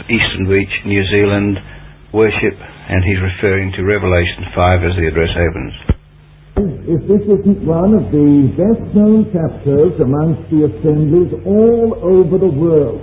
Eastern Reach, New Zealand, worship, and he's referring to Revelation 5 as the address opens. If this isn't one of the best-known chapters amongst the assemblies all over the world.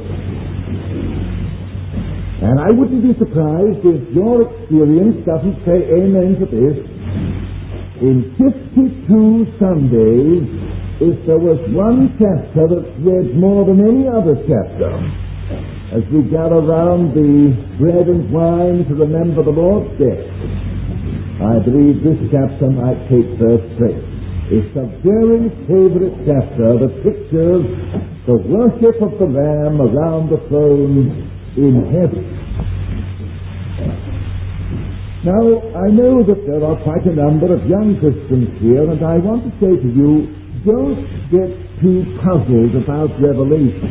And I wouldn't be surprised if your experience doesn't say amen to this. In 52 Sundays, if there was one chapter that's read more than any other chapter, as we gather round the bread and wine to remember the Lord's death, I believe this chapter might take first place. It's a very favorite chapter that pictures the worship of the Lamb around the throne in heaven. Now, I know that there are quite a number of young Christians here, and I want to say to you, don't get too puzzled about Revelation.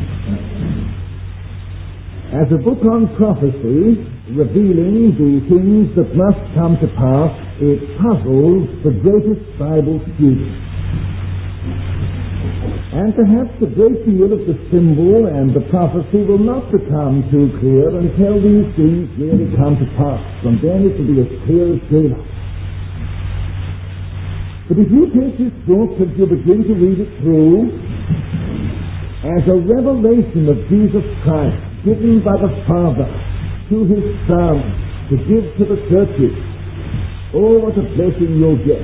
As a book on prophecy, revealing the things that must come to pass, it puzzles the greatest Bible students. And perhaps a great deal of the symbol and the prophecy will not become too clear until these things really come to pass. And then it will be as clear as daylight. But if you take this book and you begin to read it through as a revelation of Jesus Christ given by the Father to His Son to give to the churches, oh, what a blessing you'll get.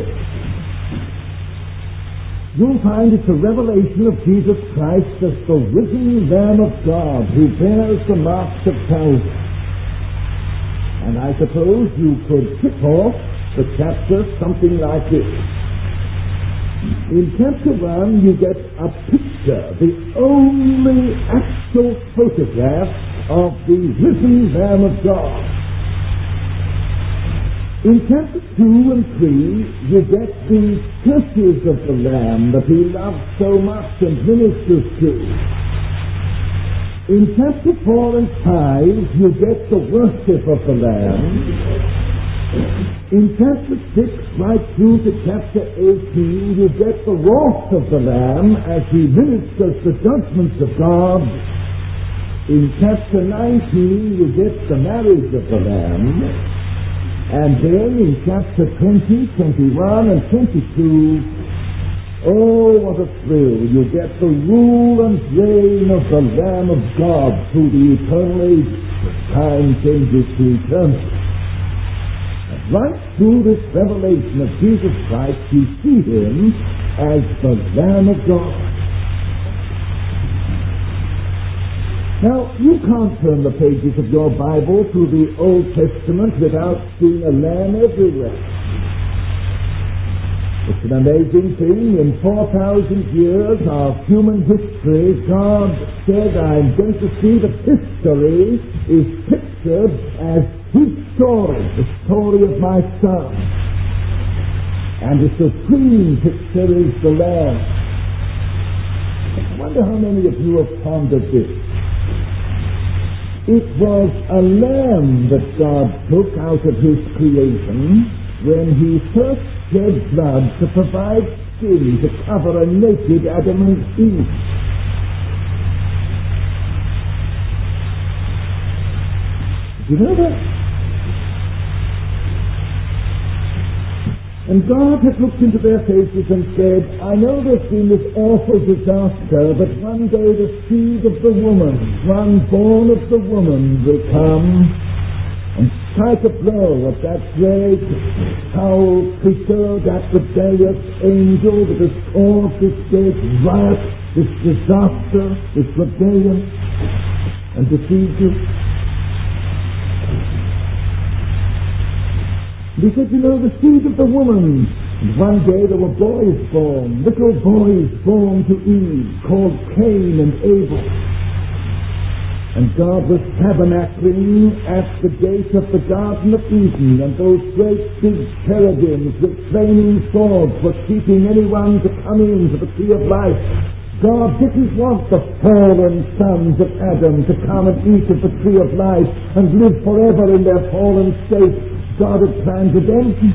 You'll find it's a revelation of Jesus Christ as the risen Lamb of God who bears the marks of Calvary. And I suppose you could kick off the chapter something like this. In chapter 1 you get a picture, the only actual photograph of the risen Lamb of God. In chapter 2 and 3, you get the churches of the Lamb that He loves so much and ministers to. In chapter 4 and 5, you get the worship of the Lamb. In chapter 6, right through to chapter 18, you get the wrath of the Lamb as He ministers the judgments of God. In chapter 19, you get the marriage of the Lamb. And then in chapter 20, 21, and 22, oh, what a thrill. You get the rule and reign of the Lamb of God through the eternal age. Time changes to eternity. And right through this revelation of Jesus Christ, you see Him as the Lamb of God. Now, you can't turn the pages of your Bible to the Old Testament without seeing a lamb everywhere. It's an amazing thing. In 4,000 years of human history, God said, I'm going to see that history is pictured as His story, the story of my Son. And the supreme picture is the Lamb. I wonder how many of you have pondered this. It was a lamb that God took out of His creation when He first shed blood to provide skin to cover a naked Adam and Eve. Did you know that? And God had looked into their faces and said, I know there's been this awful disaster, but one day the seed of the woman, one born of the woman, will come and strike a blow at that great, foul creature, that rebellious angel that has caused this great riot, this disaster, this rebellion, and deceived you. He said, you know, the seed of the woman. And one day there were boys born, little boys born to Eve, called Cain and Abel. And God was tabernacling at the gate of the Garden of Eden, and those great big cherubims with flaming swords were keeping anyone to come into the tree of life. God didn't want the fallen sons of Adam to come and eat of the tree of life and live forever in their fallen state. God had planned redemption.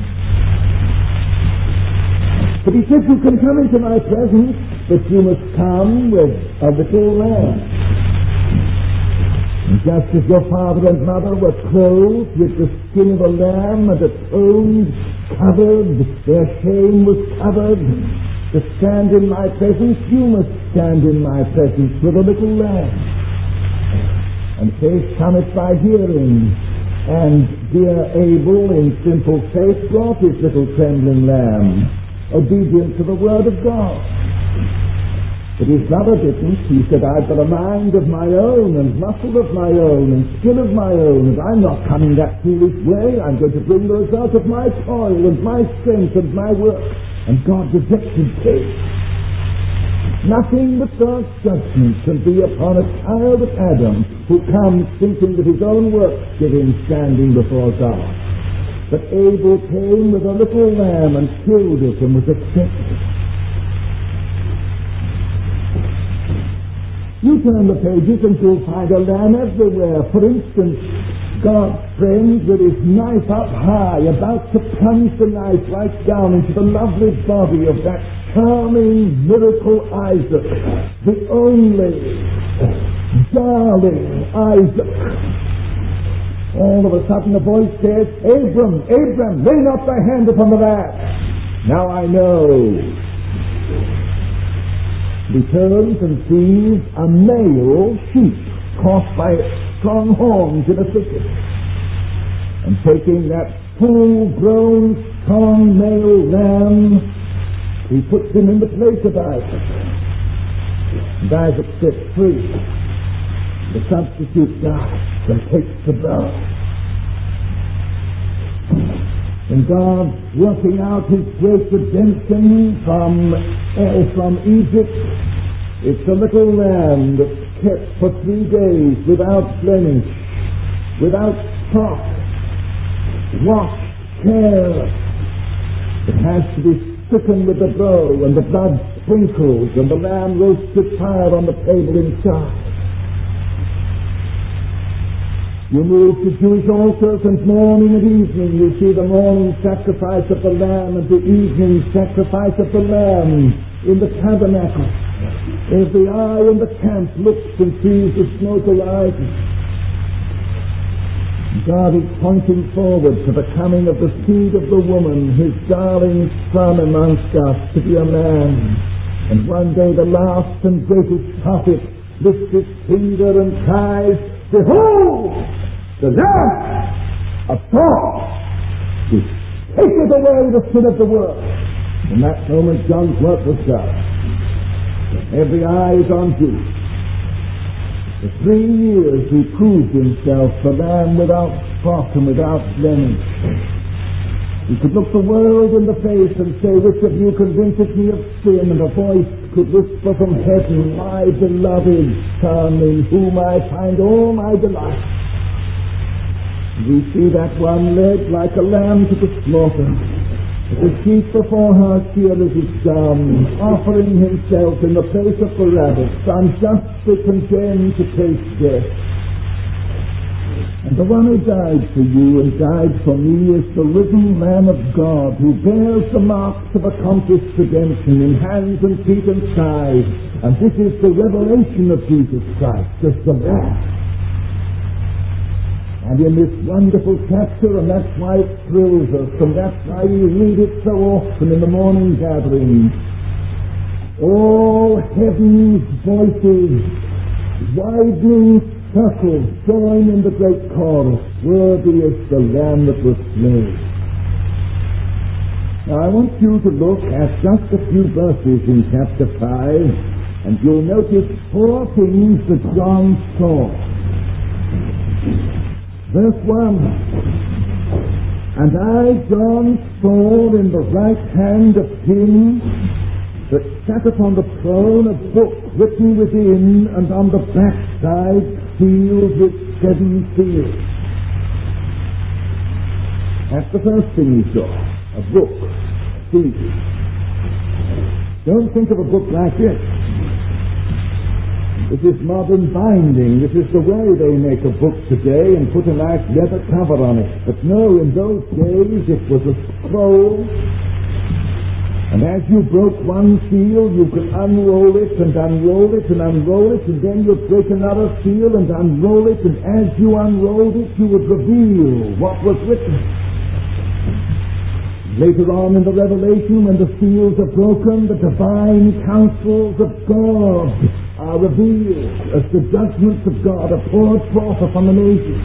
But He said, you can come into my presence, but you must come with a little lamb. And just as your father and mother were clothed with the skin of a lamb and atoned, covered, their shame was covered, to stand in my presence, you must stand in my presence with a little lamb. And faith cometh by hearing. And dear Abel, in simple faith, brought his little trembling lamb, obedient to the word of God. But his brother didn't. He said, I've got a mind of my own, and muscle of my own, and skill of my own, and I'm not coming that foolish way. I'm going to bring the result of my toil, and my strength, and my work. And God rejected faith. Nothing but God's judgment can be upon a child of Adam who comes thinking that his own works give him standing before God. But Abel came with a little lamb and killed it and was accepted. You turn the pages and you'll find a lamb everywhere. For instance, God's friend with his knife up high, about to plunge the knife right down into the lovely body of that charming miracle Isaac, the only darling Isaac. All of a sudden a voice says, Abram, Abram, lay not thy hand upon the lad. Now I know. He turns and sees a male sheep caught by strong horns in a thicket. And taking that full-grown, strong male lamb, he puts him in the place of Isaac. And Isaac sets free. The substitute dies and takes the blow. And God, working out his great redemption from Egypt, it's a little lamb that's kept for 3 days without blemish, without spot, washed, care. It has to be stricken with the bow, and the blood sprinkled, and the lamb roasted fire on the table inside. You move to Jewish altars, and morning and evening you see the morning sacrifice of the lamb and the evening sacrifice of the lamb in the tabernacle. Every eye in the camp looks and sees the smoke arising. God is pointing forward to the coming of the seed of the woman, his darling son amongst us, to be a man. And one day the last and greatest prophet lifts his finger and cries, Behold, the Lamb of God, who taketh away the sin of the world. In that moment John's work was done. Every eye is on Jesus. For 3 years he proved himself the Lamb without spot and without blemish. He could look the world in the face and say, Which of you convinces me of sin? And a voice could whisper from heaven, My beloved Son, in whom I find all my delight. We see that one led like a lamb to the slaughter. The sheep before her shearers is dumb, offering himself in the place of Barabbas, unjustly condemned to taste death. And the one who died for you and died for me is the risen Lamb of God, who bears the marks of accomplished redemption in hands and feet and side. And this is the revelation of Jesus Christ as the Lamb. And in this wonderful chapter, and that's why it thrills us, and that's why we read it so often in the morning gatherings, all heaven's voices, widening circles, join in the great chorus, Worthy is the Lamb that was slain. Now I want you to look at just a few verses in chapter 5, and you'll notice 4 things that John saw. Verse 1, And I, John, saw in the right hand of him that sat upon the throne a book written within, and on the backside sealed with 7 seals. That's the first thing he saw, a book, sealed. Don't think of a book like this. This is modern binding. This is the way they make a book today and put a nice leather cover on it. But no, in those days it was a scroll And as you broke one seal, you could unroll it and unroll it and unroll it, and then you'd break another seal and unroll it, and as you unrolled it, you would reveal what was written. Later on in the Revelation, when the seals are broken, the divine counsels of God are revealed as the judgments of God are poured forth upon the nations.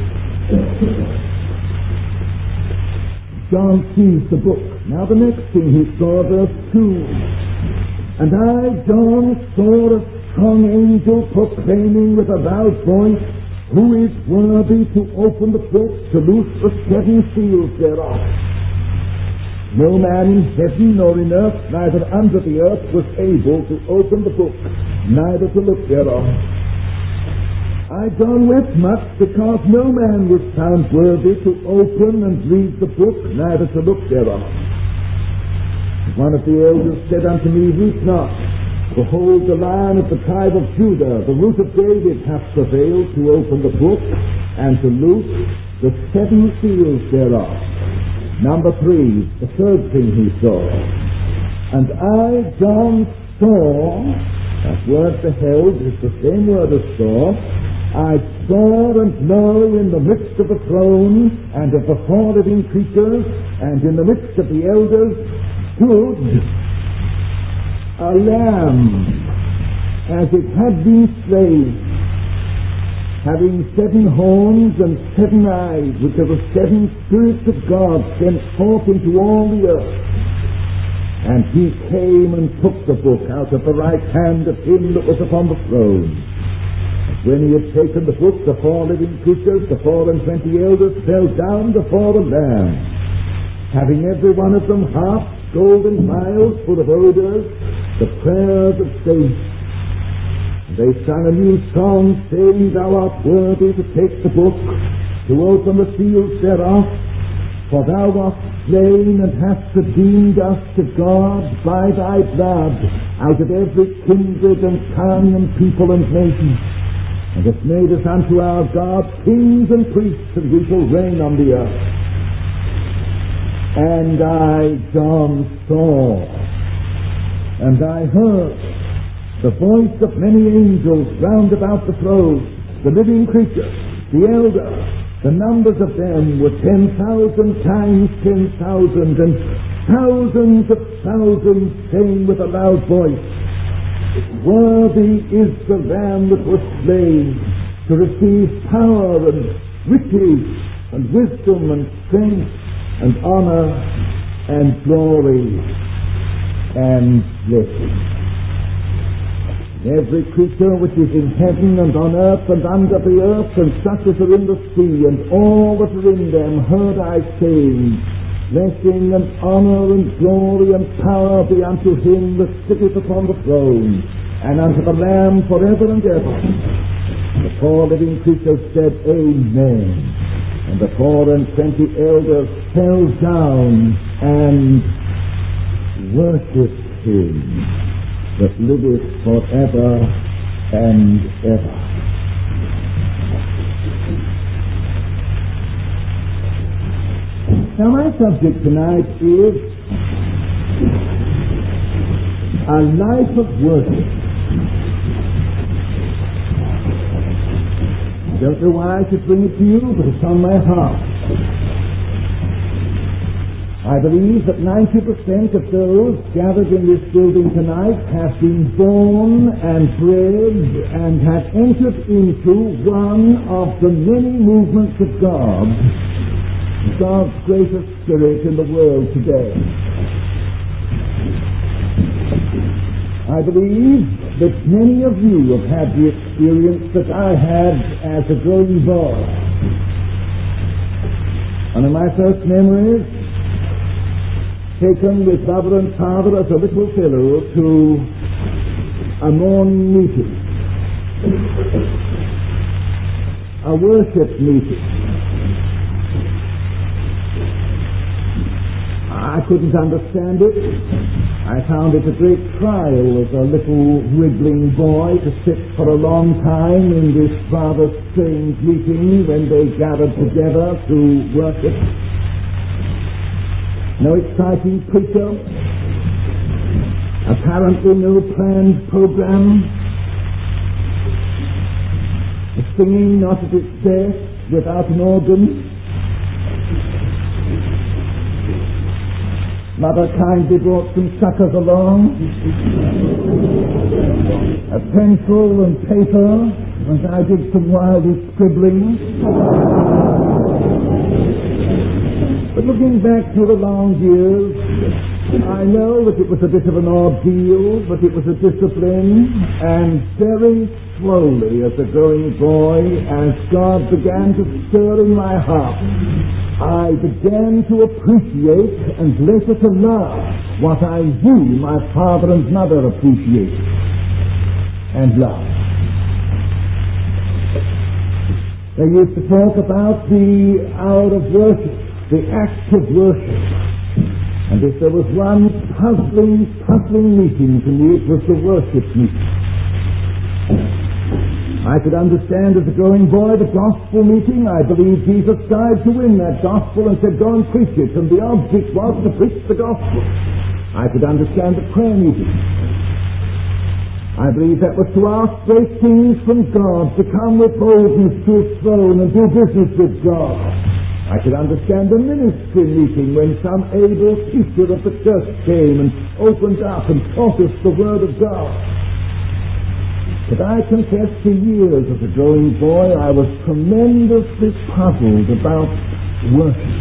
John sees the book. Now the next thing he saw, verse 2. And I, John, saw a strong angel proclaiming with a loud voice, Who is worthy to open the book, to loose the 7 seals thereof? No man in heaven nor in earth, neither under the earth, was able to open the book, neither to look thereof. I, John, wept much, because no man was found worthy to open and read the book, neither to look thereof. One of the elders said unto me, Weep not. Behold, the Lion of the tribe of Judah, the Root of David, hath prevailed to open the book, and to loose the 7 seals thereof. Number 3, the third thing he saw. And I, John, saw, that word beheld is the same word as saw, I saw, and lo, in the midst of the throne, and of the 4 living creatures, and in the midst of the elders, stood a lamb, as it had been slain, having 7 horns and 7 eyes, which are the 7 spirits of God sent forth into all the earth. And he came and took the book out of the right hand of him that was upon the throne. When he had taken the book, the 4 living creatures, the 24 elders, fell down before the Lamb, having every one of them harps, golden vials full of odors, the prayers of saints. And they sang a new song, saying, Thou art worthy to take the book, to open the seals thereof, for thou wast slain and hast redeemed us to God by thy blood out of every kindred and tongue and people and nation, and hast made us unto our God kings and priests, and we shall reign on the earth. And I, John, saw, and I heard the voice of many angels round about the throne, the living creatures, the elders. The numbers of them were 10,000 times 10,000, and thousands of thousands, saying with a loud voice, Worthy is the Lamb that was slain to receive power and riches and wisdom and strength and honor and glory and blessing. Every creature which is in heaven and on earth and under the earth, and such as are in the sea, and all that are in them, heard I saying, Blessing and honor and glory and power be unto him that sitteth upon the throne, and unto the Lamb forever and ever. The 4 living creatures said, Amen. And the 24 elders fell down and worshipped him that liveth forever and ever. Now my subject tonight is a life of worship. I don't know why I should bring it to you, but it's on my heart. I believe that 90% of those gathered in this building tonight have been born and bred and have entered into one of the many movements of God, God's greatest spirit in the world today. I believe that many of you have had the experience that I had as a growing boy. One of my first memories, taken with mother and father as a little fellow to a morning meeting, a worship meeting. I couldn't understand it. I found it a great trial as a little wriggling boy to sit for a long time in this rather strange meeting when they gathered together to worship. No exciting preacher, Apparently no planned program. The singing not at its best without an organ. Mother kindly brought some suckers along, a pencil and paper, and I did some wildy scribbling. But looking back through the long years, I know that it was a bit of an ordeal, but it was a discipline, and very slowly as a growing boy, as God began to stir in my heart, I began to appreciate and later to love what I knew my father and mother appreciated and loved. They used to talk about the hour of worship, the act of worship. And if there was one puzzling meeting to me, it was the worship meeting. I could understand as a growing boy the gospel meeting. I believe Jesus died to win that gospel and said, go and preach it. And the object was to preach the gospel. I could understand the prayer meeting. I believe that was to ask great things from God, to come with boldness to His throne and do business with God. I could understand the ministry meeting when some able teacher of the church came and opened up and taught us the Word of God. But I confess for years as a growing boy I was tremendously puzzled about worship.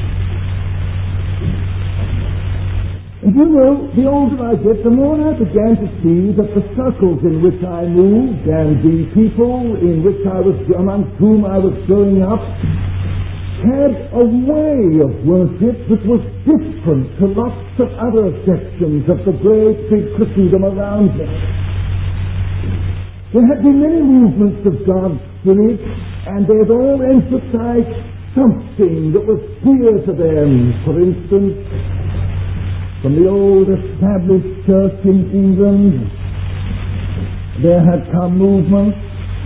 And you know, the older I get, the more I began to see that the circles in which I moved and the people amongst whom I was growing up had a way of worship that was different to lots of other sections of the great big Christendom around me. There had been many movements of God's Spirit, and they had all emphasized something that was dear to them. For instance, from the old established church in England, there had come movements.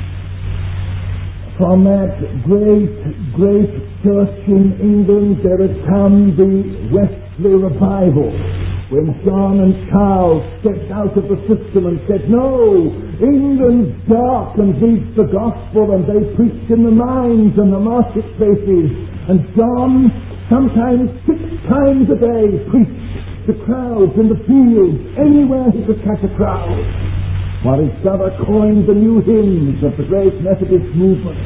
From that great church in England, there had come the Wesley revival, when John and Charles stepped out of the system and said, no, England's dark and needs the gospel, and they preached in the mines and the marketplaces. And John, sometimes 6 times a day, preached to crowds in the fields, anywhere he could catch a crowd, while his brother coined the new hymns of the great Methodist movement.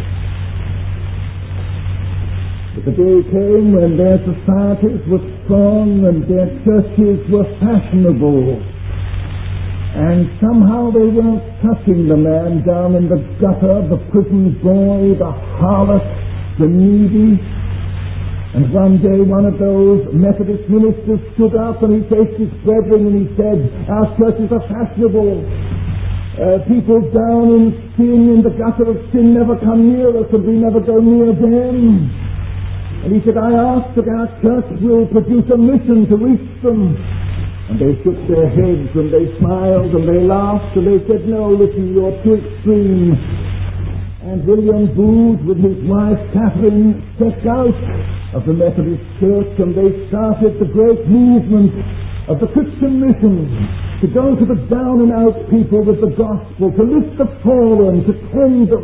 But the day came when their societies were strong and their churches were fashionable, and somehow they weren't touching the man down in the gutter, the prison boy, the harlot, the needy. And one day one of those Methodist ministers stood up and he faced his brethren and he said, our churches are fashionable. People down in sin, in the gutter of sin, never come near us, and we never go near them. And he said, I ask that our church will produce a mission to reach them. And they shook their heads, and they smiled, and they laughed, and they said, no, listen, you're too extreme. And William Booth, with his wife Catherine, stepped out of the Methodist Church, and they started the great movement of the Christian mission, to go to the down and out people with the gospel, to lift the fallen, to tend them.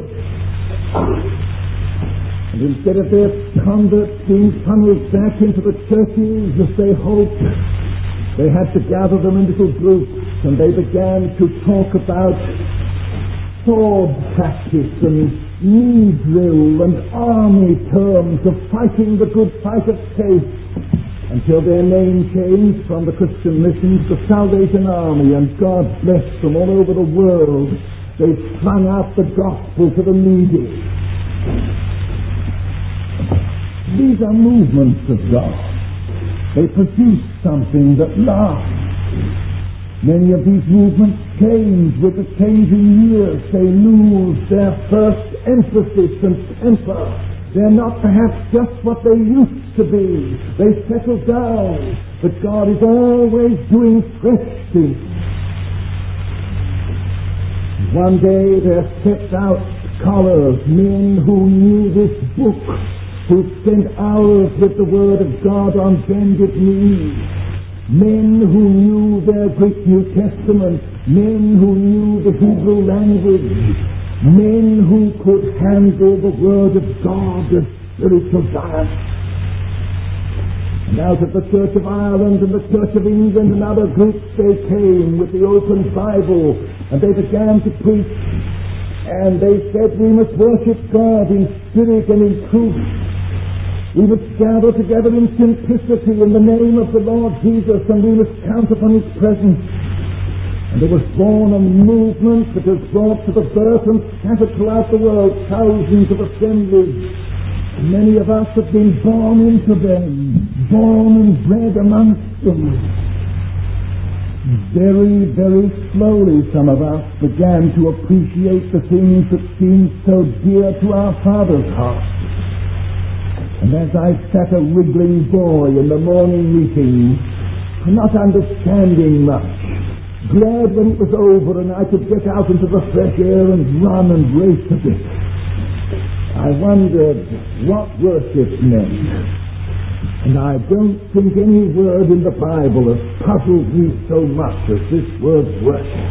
And instead of their converts being funneled back into the churches as they hoped, they had to gather them in little groups, and they began to talk about sword practice and knee drill and army terms of fighting the good fight of faith, until their name changed from the Christian Mission to the Salvation Army, and God bless them all over the world. They flung out the gospel to the needy. These are movements of God. They produce something that lasts. Many of these movements change with the changing years. They lose their first emphasis and temper. They're not perhaps just what they used to be. They settle down. But God is always doing fresh things. One day there stepped out scholars, men who knew this book, who spent hours with the Word of God on bended knee. men who knew their Greek New Testament, men who knew the Hebrew language, men who could handle the Word of God as spiritual giants. And out of the Church of Ireland and the Church of England and other groups they came with the open Bible, and they began to preach, and they said we must worship God in spirit and in truth. We must gather together in simplicity in the name of the Lord Jesus, and we must count upon His presence. And there was born a movement that has brought to the birth and scattered throughout the world thousands of assemblies. Many of us have been born into them, born and bred amongst them. Very, very slowly some of us began to appreciate the things that seemed so dear to our Father's heart. And as I sat a wriggling boy in the morning meeting, not understanding much, glad when it was over and I could get out into the fresh air and run and race a bit, I wondered what worship meant. And I don't think any word in the Bible has puzzled me so much as this word worship.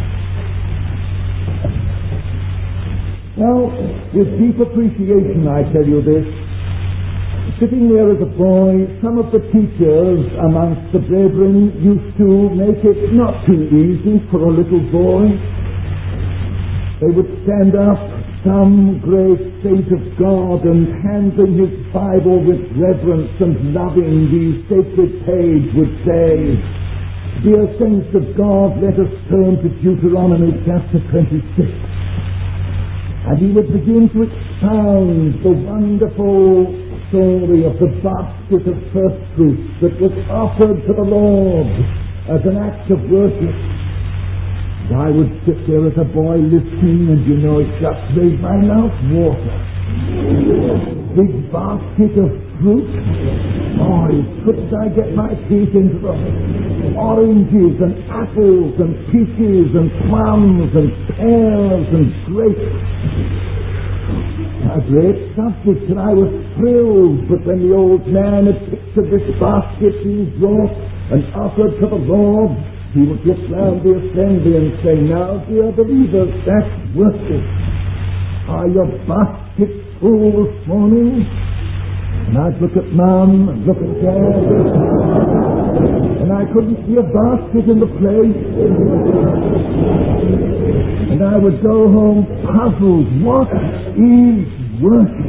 Well, with deep appreciation I tell you this. Sitting there as a boy, some of the teachers amongst the brethren used to make it not too easy for a little boy. They would stand up, some great saint of God, and handling his Bible with reverence and loving the sacred page would say, "Dear saints of God, let us turn to Deuteronomy chapter 26. And he would begin to expound the wonderful story of the basket of first fruits that was offered to the Lord as an act of worship. And I would sit there as a boy listening, and you know, it just made my mouth water. Big basket of fruit. Boy, couldn't I get my teeth into them. Oranges and apples and peaches and plums and pears and grapes. A great subject, and I was thrilled. But when the old man had pictured this basket being brought and offered to the Lord, he would look round the assembly and say, "Now, dear believers, that's worship. Are your baskets full this morning?" And I'd look at Mum and look at Dad, and I couldn't see a basket in the place. And I would go home puzzled. What is worship?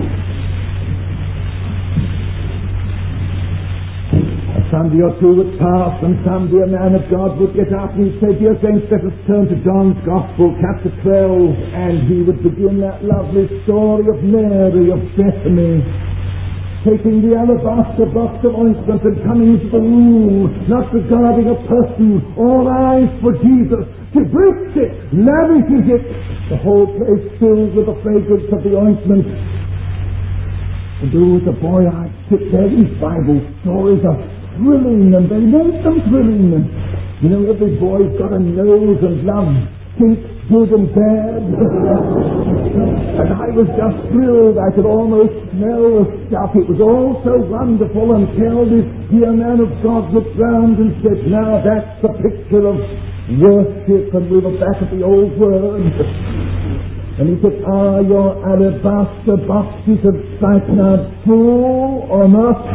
Sunday or two would pass, and Sunday a man of God would get up and he'd say, "Dear saints, let us turn to John's Gospel, chapter 12, and he would begin that lovely story of Mary of Bethany, taking the alabaster box of ointment and coming into the room, not regarding a person, all eyes for Jesus. She breaks it, lavishes it, the whole place filled with the fragrance of the ointment." And as a boy, I'd sit there, these Bible stories are thrilling, and they make them thrilling. And you know, every boy's got a nose and loves stinks, good and bad. And I was just thrilled. I could almost smell the stuff. It was all so wonderful until this dear man of God looked round and said, "Now that's the picture of worship." And we were back at the old word. And he said, "Are your alabaster boxes of spikenard full or not?"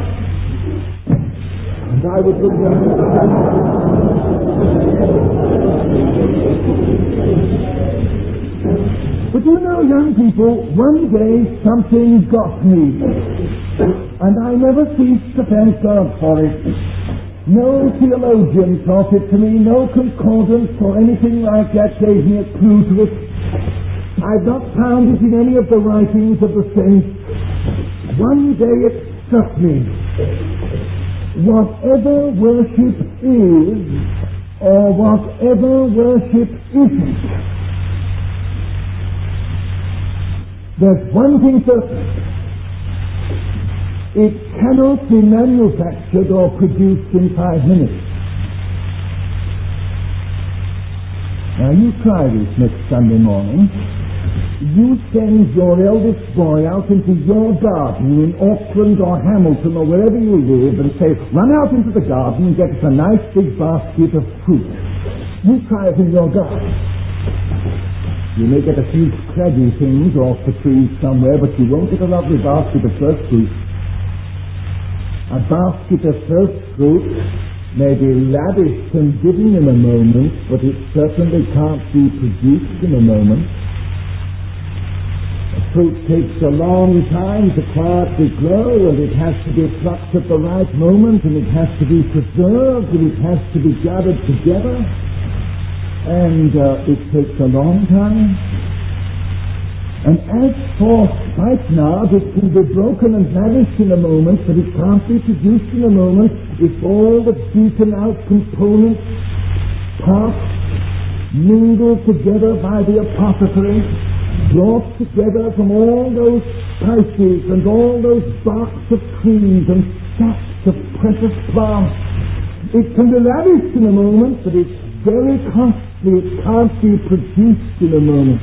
And I would look down. But you know, young people, one day something got me. And I never ceased to thank God for it. No theologian taught it to me, no concordance or anything like that gave me a clue to it. I've not found it in any of the writings of the saints. One day it struck me. Whatever worship is, or whatever worship isn't, there's one thing certain. It cannot be manufactured or produced in 5 minutes. Now you try this next Sunday morning. you send your eldest boy out into your garden in Auckland or Hamilton or wherever you live and say, run out into the garden and get us a nice big basket of fruit. You try it in your garden. You may get a few scraggy things off the trees somewhere, but you won't get a lovely basket of first fruit. A basket of first fruit may be lavished and given in a moment, but it certainly can't be produced in a moment. A fruit takes a long time to quietly grow, and it has to be plucked at the right moment, and it has to be preserved, and it has to be gathered together, and it takes a long time. And as for spikenard, it can be broken and vanished in a moment, but it can't be produced in a moment if all the beaten out components, parts, mingled together by the apothecary, brought together from all those spices and all those barks of trees and saps of precious plants. It can be lavished in a moment, but it's very costly. It can't be produced in a moment.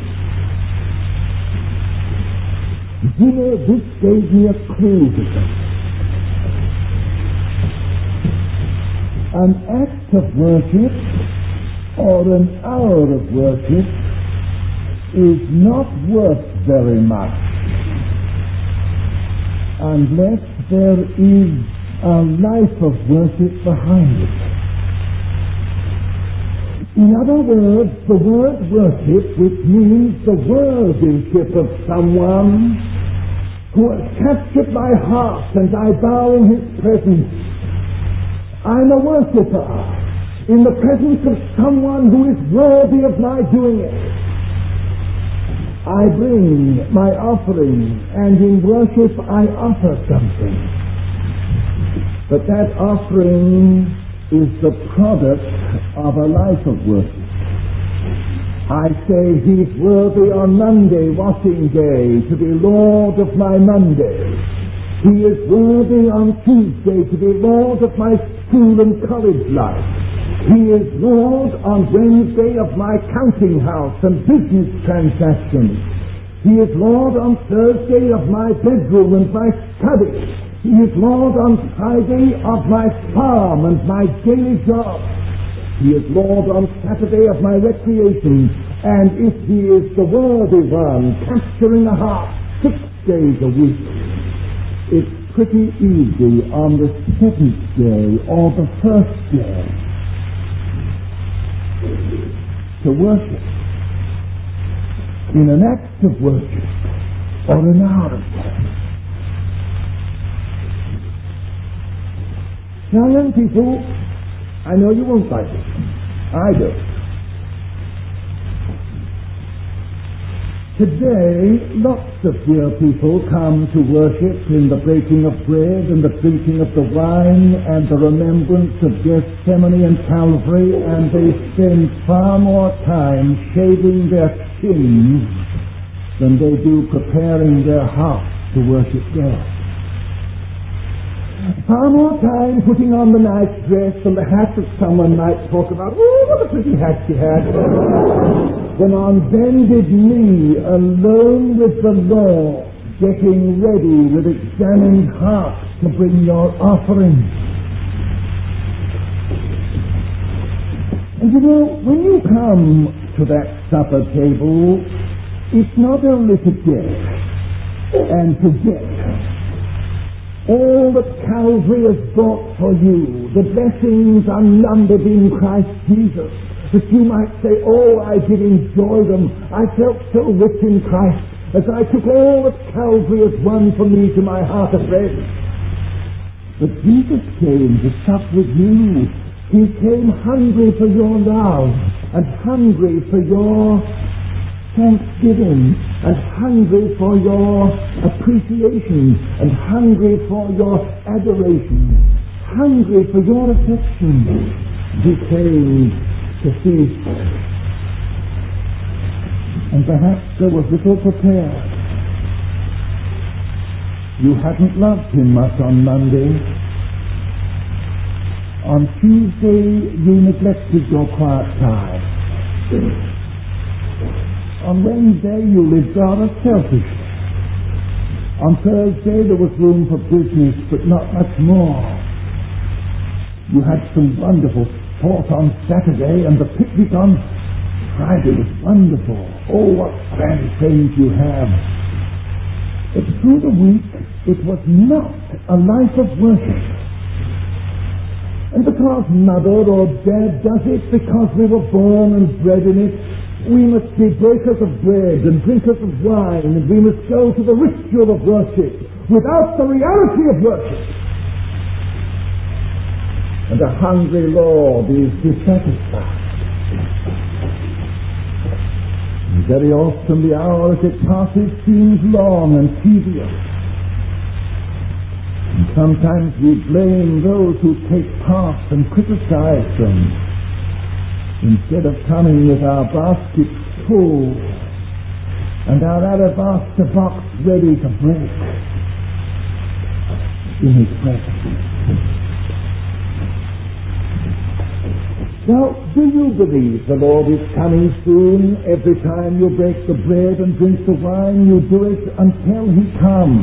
You know, this gave me a clue to something. An act of worship or an hour of worship is not worth very much unless there is a life of worship behind it. In other words, the word worship, which means the worship of someone who has captured my heart and I bow in his presence. I'm a worshipper in the presence of someone who is worthy of my doing it. I bring my offering, and in worship I offer something. But that offering is the product of a life of worship. I say he's worthy on Monday, washing day, to be Lord of my Monday. He is worthy on Tuesday to be Lord of my school and college life. He is Lord on Wednesday of my counting house and business transactions. He is Lord on Thursday of my bedroom and my study. He is Lord on Friday of my farm and my daily job. He is Lord on Saturday of my recreation. And if he is the worthy one, capturing a heart 6 days a week, it's pretty easy on the 7th day or the 1st day to worship in an act of worship or an hour of worship. Now, young people, I know you won't like it. I don't. Today, lots of dear people come to worship in the breaking of bread and the drinking of the wine and the remembrance of Gethsemane and Calvary, and they spend far more time shaving their chins than they do preparing their hearts to worship God. Far more time putting on the nice dress and the hat that someone might talk about, oh, what a pretty hat she had, than on bended knee alone with the Lord, getting ready with examined heart to bring your offering. And you know, when you come to that supper table, it's not only to get and to get. All that Calvary has brought for you, the blessings unnumbered in Christ Jesus, that you might say, oh, I did enjoy them. I felt so rich in Christ as I took all that Calvary has won for me to my heart of rest. But Jesus came to sup with you. He came hungry for your love and hungry for your thanksgiving and hungry for your appreciation and hungry for your adoration, hungry for your affection. He came to feast, and perhaps there was little prepared. You hadn't loved him much on Monday. On Tuesday you neglected your quiet time. On Wednesday, you lived rather selfishly. On Thursday, there was room for business, but not much more. You had some wonderful sport on Saturday, and the picnic on Friday was wonderful. Oh, what grand friends you have. But through the week, it was not a life of worship. And because Mother or Dad does it, because we were born and bred in it, we must be breakers of bread and drinkers of wine, and we must go to the ritual of worship without the reality of worship. And a hungry Lord is dissatisfied. And very often the hour as it passes seems long and tedious. And sometimes we blame those who take part and criticize them, instead of coming with our baskets full and our alabaster box ready to break in His presence. Now, do you believe the Lord is coming soon? Every time you break the bread and drink the wine, you do it until He comes.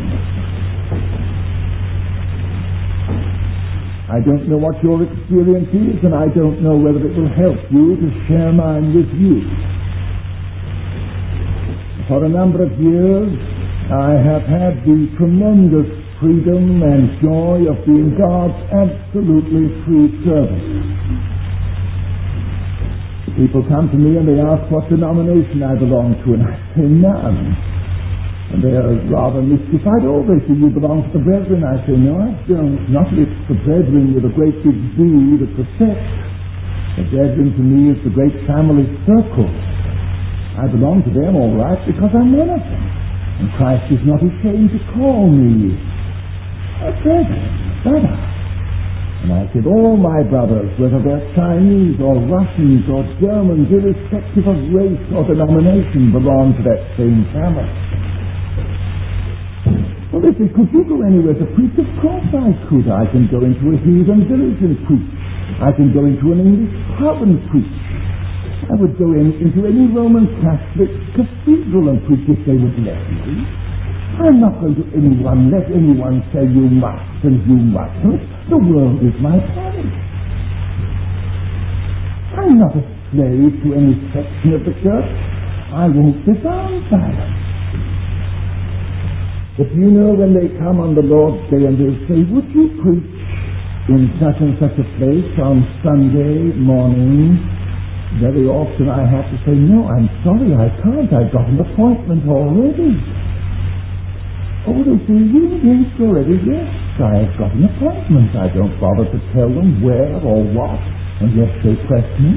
I don't know what your experience is, and I don't know whether it will help you to share mine with you. For a number of years, I have had the tremendous freedom and joy of being God's absolutely free servant. People come to me and they ask what denomination I belong to, and I say none. And they are rather mystified. Oh, they say, you belong to the Brethren. I say, no, I don't. Not if it's the Brethren with a great big B that's a sect. The Brethren to me is the great family circle. I belong to them all right because I'm one of them. And Christ is not ashamed to call me a brethren, brother. And I said, all my brothers, whether they're Chinese or Russians or Germans, irrespective of race or denomination, belong to that same family. Well, they say, could you go anywhere to preach? Of course I could. I can go into a heathen village and preach. I can go into an English pub and preach. I would go into any Roman Catholic cathedral and preach if they would let me. I'm not going to let anyone say you must and you mustn't. The world is my parish. I'm not a slave to any section of the church. I won't be bound by them. But you know, when they come on the Lord's Day and they'll say, would you preach in such and such a place on Sunday morning? Very often I have to say, no, I'm sorry, I can't. I've got an appointment already. Oh, they say, you engaged already? Yes, I've got an appointment. I don't bother to tell them where or what, unless they press me.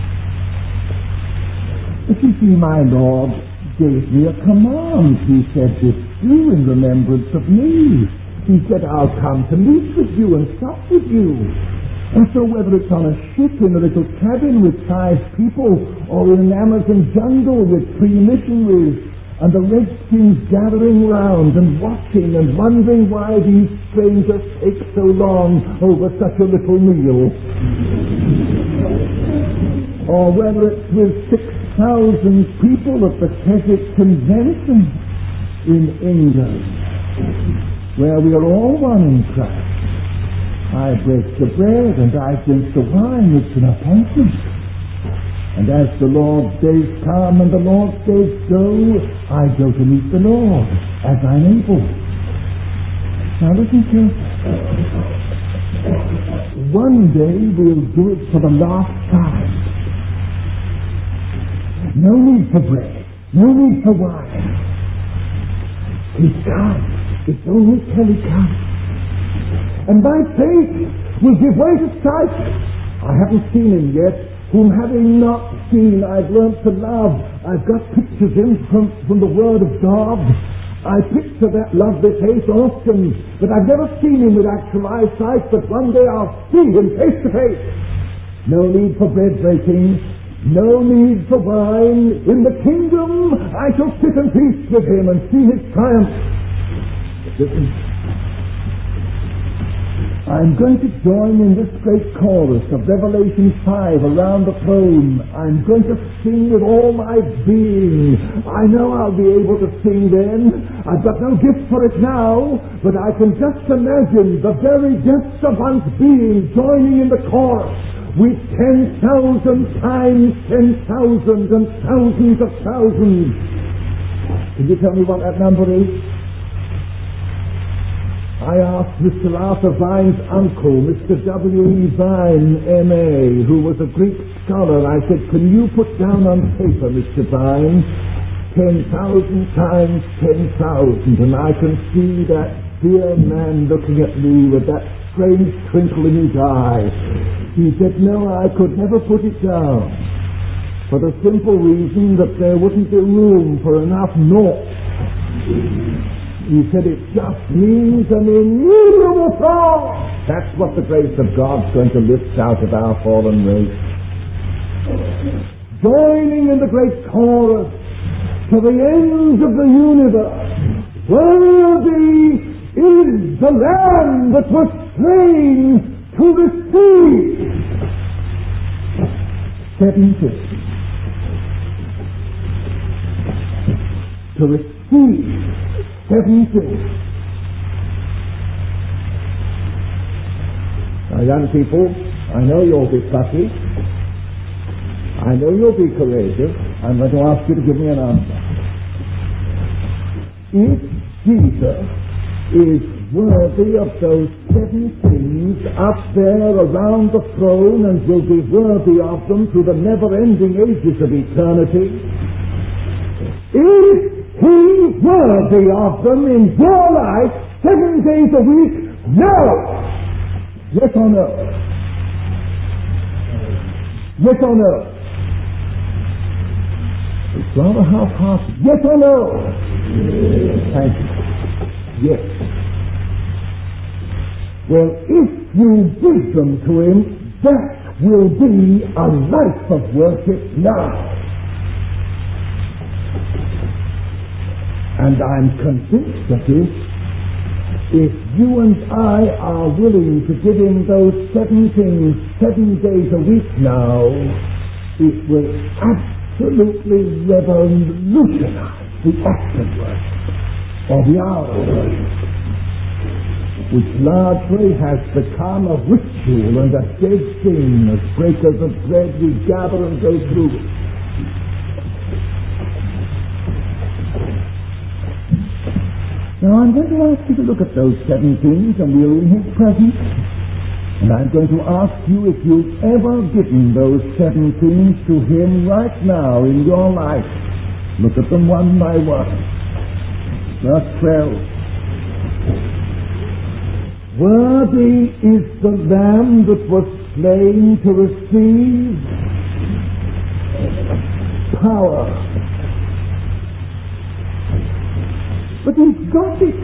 But you see, my Lord gave me a command. He said, this do in remembrance of me. He said, I'll come to meet with you and sup with you. And so whether it's on a ship in a little cabin with 5 people, or in an Amazon jungle with 3 missionaries, and the redskins gathering round and watching and wondering why these strangers take so long over such a little meal, or whether it's with 6,000 people at the Keswick Convention in England, where we are all one in Christ. I break the bread and I drink the wine. It's an appointment. And as the Lord's days come and the Lord's days go, I go to meet the Lord as I'm able. Now listen carefully. One day we'll do it for the last time. No need for bread. No need for wine. He's come. It's only till He comes. And my faith will give way to sight. I haven't seen Him yet, whom having not seen I've learnt to love. I've got pictures in from the Word of God. I picture that lovely face often, but I've never seen Him with actual eyesight, but one day I'll see Him face to face. No need for bread breaking, no need for wine. In the kingdom I shall sit and feast with Him and see His triumph. Listen. I'm going to join in this great chorus of Revelation 5 around the throne. I'm going to sing with all my being. I know I'll be able to sing then. I've got no gift for it now, but I can just imagine the very depths of one's being joining in the chorus with 10,000 times 10,000 and thousands of thousands. Can you tell me what that number is? I asked Mr. Arthur Vine's uncle, Mr. W.E. Vine, M.A., who was a Greek scholar. I said, can you put down on paper, Mr. Vine, 10,000 times 10,000? And I can see that dear man looking at me with that strange twinkle in his eye. He said, no, I could never put it down, for the simple reason that there wouldn't be room for enough noughts. He said it just means an innumerable song. That's what the grace of God's going to lift out of our fallen race. Joining in the great chorus to the ends of the universe. Worthy is the Lamb that was slain to receive. 750. To receive 7 things. Now, young people, I know you'll be fussy. I know you'll be courageous. I'm going to ask you to give me an answer. If Jesus is worthy of those 7 things up there around the throne and will be worthy of them through the never-ending ages of eternity, is He's worthy of them in your life 7 days a week? No! Yes or no? Yes or no? It's rather half-hearted. Yes or no? Thank you. Yes. Well, if you give them to Him, that will be a life of worship now. And I'm convinced of this. If you and I are willing to give Him those 7 things 7 days a week now, it will absolutely revolutionize the act of worship, or the hour of worship, which largely has become a ritual and a dead thing. As breakers of bread, we gather and go through it. Now I'm going to ask you to look at those 7 things, and we're in His presence. And I'm going to ask you if you've ever given those 7 things to Him right now in your life. Look at them one by one. Verse 12. Worthy is the Lamb that was slain to receive power. But He's got it.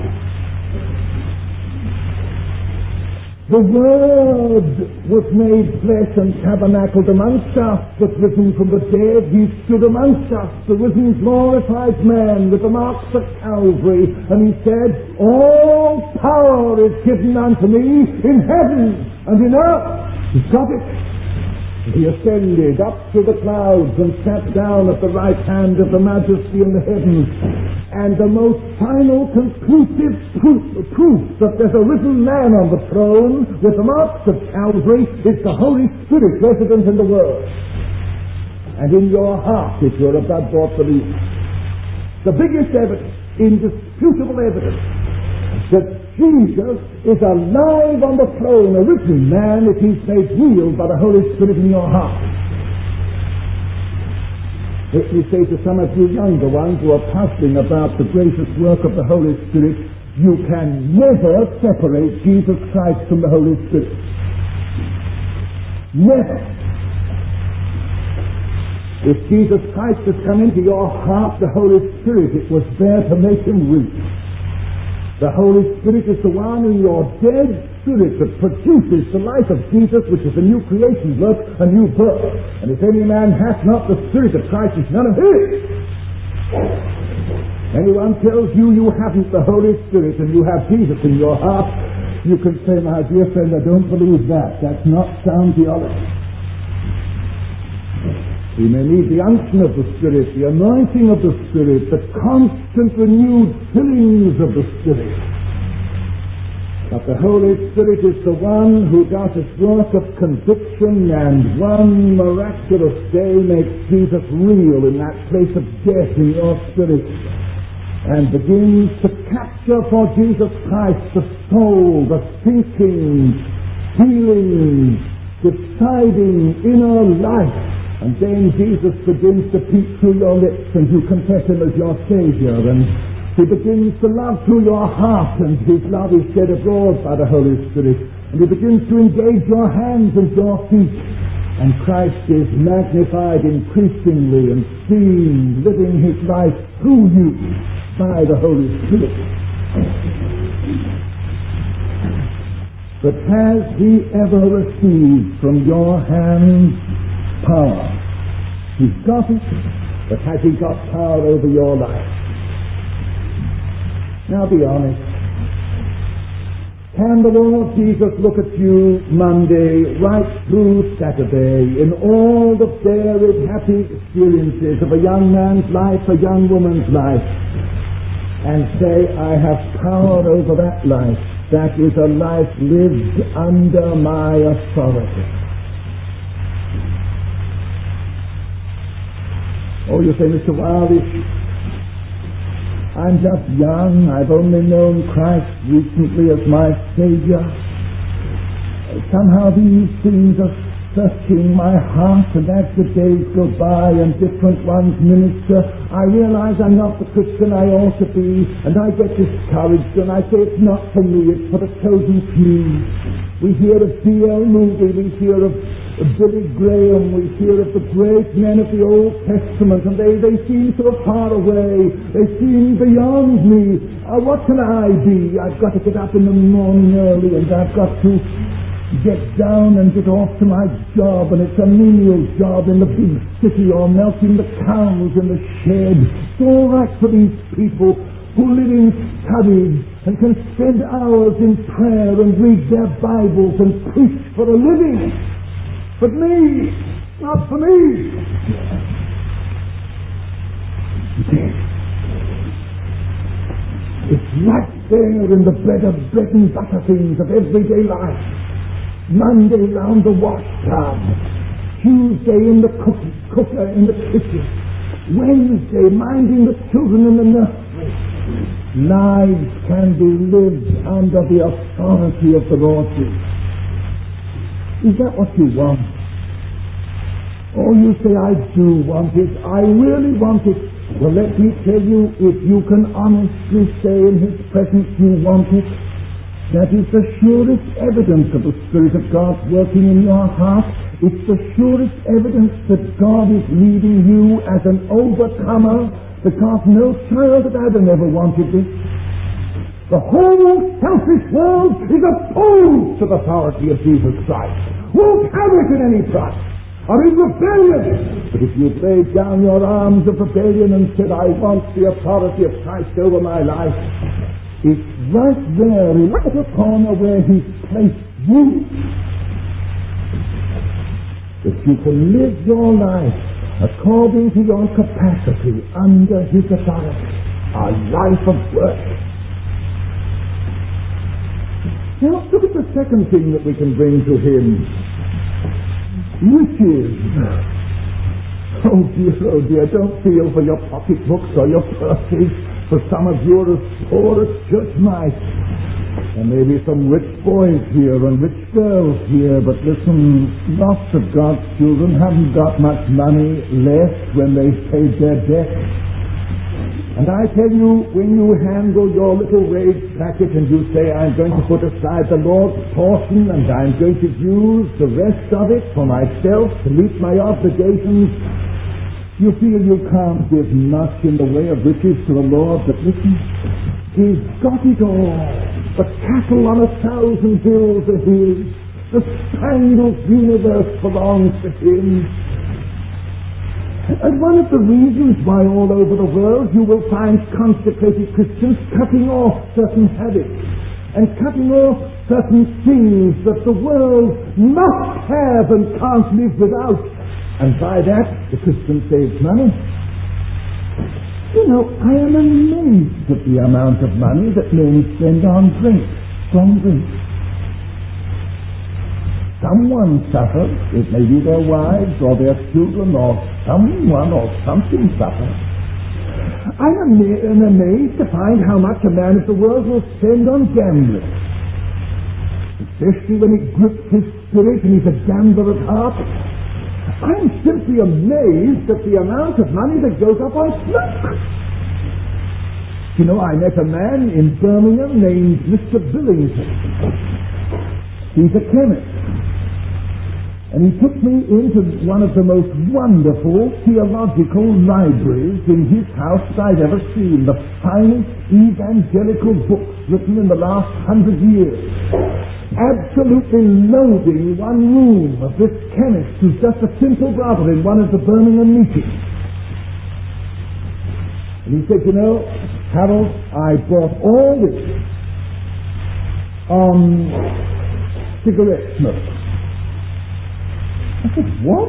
The Word was made flesh and tabernacled amongst us, that risen from the dead, He stood amongst us, the risen glorified man with the marks of Calvary, and He said, all power is given unto me in heaven and in earth. He's got it. He ascended up to the clouds and sat down at the right hand of the Majesty in the heavens. And the most final, conclusive proof that there's a risen man on the throne with the marks of Calvary is the Holy Spirit resident in the world. And in your heart, if you're a blood-bought believer. The biggest evidence, indisputable evidence, that Jesus is alive on the throne, a risen man, if He's made real by the Holy Spirit in your heart. Let me say to some of you younger ones who are puzzling about the gracious work of the Holy Spirit, you can never separate Jesus Christ from the Holy Spirit. Never. If Jesus Christ has come into your heart, the Holy Spirit, it was there to make Him real. The Holy Spirit is the one in your dead spirit that produces the life of Jesus, which is a new creation work, a new birth. And if any man hath not the Spirit of Christ, he's none of his. Anyone tells you you haven't the Holy Spirit and you have Jesus in your heart, You can say, my dear friend, I don't believe that. That's not sound theology. We may need the unction of the Spirit, the anointing of the Spirit, the constant renewed fillings of the Spirit. But the Holy Spirit is the one who does its work of conviction, and one miraculous day makes Jesus real in that place of death in your spirit, and begins to capture for Jesus Christ the soul, the thinking, feeling, deciding inner life. And then Jesus begins to peep through your lips, and you confess Him as your Savior, and He begins to love through your heart, and His love is shed abroad by the Holy Spirit. And He begins to engage your hands and your feet, and Christ is magnified increasingly and seen living His life through you by the Holy Spirit. But has He ever received from your hands power? He's got it, but has He got power over your life? Now be honest. Can the Lord Jesus look at you Monday right through Saturday in all the varied happy experiences of a young man's life, a young woman's life, and say, I have power over that life. That is a life lived under my authority. Oh, you say, Mr. Wildish, I'm just young. I've only known Christ recently as my Savior. Somehow these things are searching my heart, and as the days go by and different ones minister, I realize I'm not the Christian I ought to be, and I get discouraged, and I say it's not for me, it's for the chosen few. We hear of D.L. Moody, we hear of Billy Graham, we hear of the great men of the Old Testament, and they seem so far away, they seem beyond me. What can I be? I've got to get up in the morning early, and I've got to get down and get off to my job, and it's a menial job in the big city, or milking the cows in the shed. It's all right for these people who live in studies and can spend hours in prayer and read their Bibles and preach for a living. But me, not for me. It's right there in the bread and butter things of everyday life. Monday round the washtub, Tuesday in the cooker in the kitchen, Wednesday minding the children in the nursery. Lives can be lived under the authority of the Lord Jesus. Is that what you want? Oh, you say, I do want it. I really want it. Well, let me tell you, if you can honestly say in His presence you want it, that is the surest evidence of the Spirit of God working in your heart. It's the surest evidence that God is leading you as an overcomer, because no child of Adam ever wanted this. The whole selfish world is opposed to the authority of Jesus Christ. Won't have it at any price. Are in rebellion. But if you've laid down your arms of rebellion and said, I want the authority of Christ over my life, it's right there in the corner where He's placed you, that you can live your life according to your capacity under His authority, a life of work. Now look at the second thing that we can bring to Him, which is, oh dear, don't feel for your pocketbooks or your purses. For some of you are as poor as church mice. There may be some rich boys here and rich girls here, but listen, lots of God's children haven't got much money left when they've paid their debt. And I tell you, when you handle your little wage packet and you say, I'm going to put aside the Lord's portion and I'm going to use the rest of it for myself to meet my obligations, you feel you can't give much in the way of riches to the Lord, but listen, He's got it all. The cattle on 1,000 hills are His. The spangled universe belongs to Him. And one of the reasons why all over the world you will find consecrated Christians cutting off certain habits and cutting off certain things that the world must have and can't live without. And by that, the Christian saves money. You know, I am amazed at the amount of money that men spend on drink, strong drink. Someone suffers, it may be their wives or their children or someone or something suffers. I am amazed to find how much a man of the world will spend on gambling, especially when it grips his spirit and he's a gambler at heart. I'm simply amazed at the amount of money that goes up on smoke. You know, I met a man in Birmingham named Mr. Billington. He's a chemist. And he took me into one of the most wonderful theological libraries in his house that I'd ever seen. The finest evangelical books written in the last 100 years. Absolutely loading one room of this chemist who's just a simple brother in one of the Birmingham meetings. And he said, you know, Harold, I bought all this on cigarette smoke. I said, what?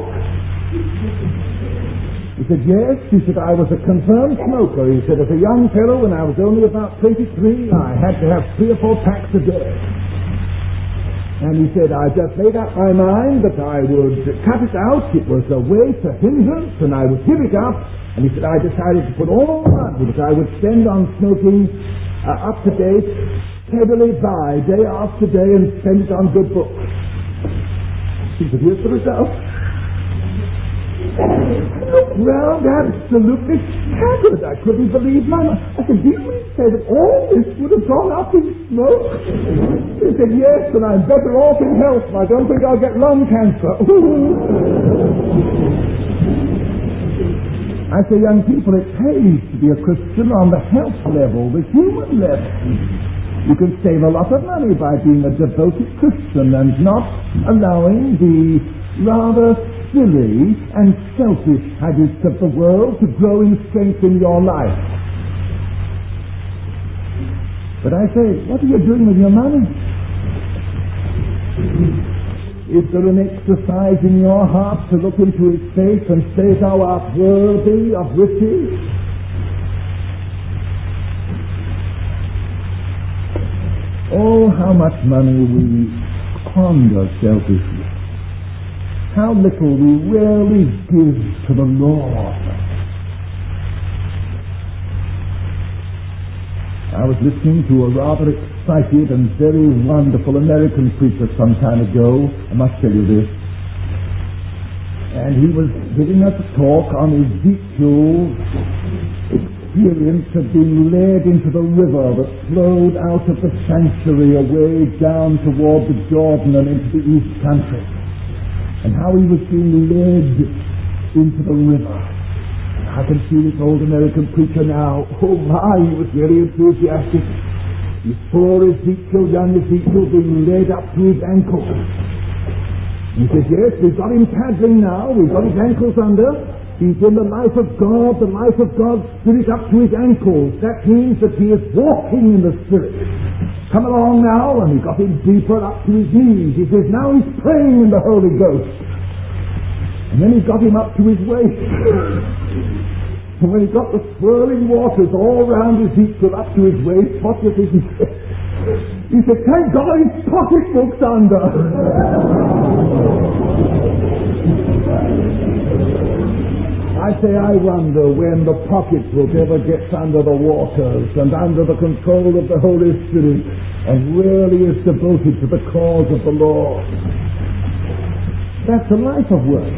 He said, yes. He said, I was a confirmed smoker. He said, as a young fellow, when I was only about 23, I had to have 3 or 4 packs a day. And he said, I just made up my mind that I would cut it out. It was a waste, a hindrance, and I would give it up. And he said, I decided to put all the money that I would spend on smoking up to date, steadily by, day after day, and spend it on good books. He said, here's the result. I looked round absolutely staggered. I couldn't believe my mind. I said, do you mean to say that all this would have gone up in smoke? He said, yes, and I'm better off in health. I don't think I'll get lung cancer. I say, young people, it pays to be a Christian on the health level, the human level. You can save a lot of money by being a devoted Christian and not allowing the rather silly and selfish habits of the world to grow in strength in your life. But I say, what are you doing with your money? Is there an exercise in your heart to look into his face and say, thou art worthy of riches? Oh, how much money we squander selfishly. How little we rarely give to the Lord. I was listening to a rather excited and very wonderful American preacher some time ago. I must tell you this. And he was giving us a talk on Ezekiel's experience of being led into the river that flowed out of the sanctuary away down toward the Jordan and into the East Country, and how he was being led into the river. I can see this old American preacher now. Oh my, he was very enthusiastic. He saw Ezekiel, young Ezekiel, being led up to his ankles. He says, yes, we've got him paddling now, we've got his ankles under. He's in the life of God, the life of God's Spirit up to his ankles. That means that he is walking in the Spirit. Come along now, and he got him deeper up to his knees. He says, now he's praying in the Holy Ghost. And then he got him up to his waist. And when he got the swirling waters all round Ezekiel up to his waist, what was it he said? He said, thank God his pocketbook's under. I say, I wonder when the pocketbook ever gets under the waters and under the control of the Holy Spirit and really is devoted to the cause of the Lord. That's a life of work.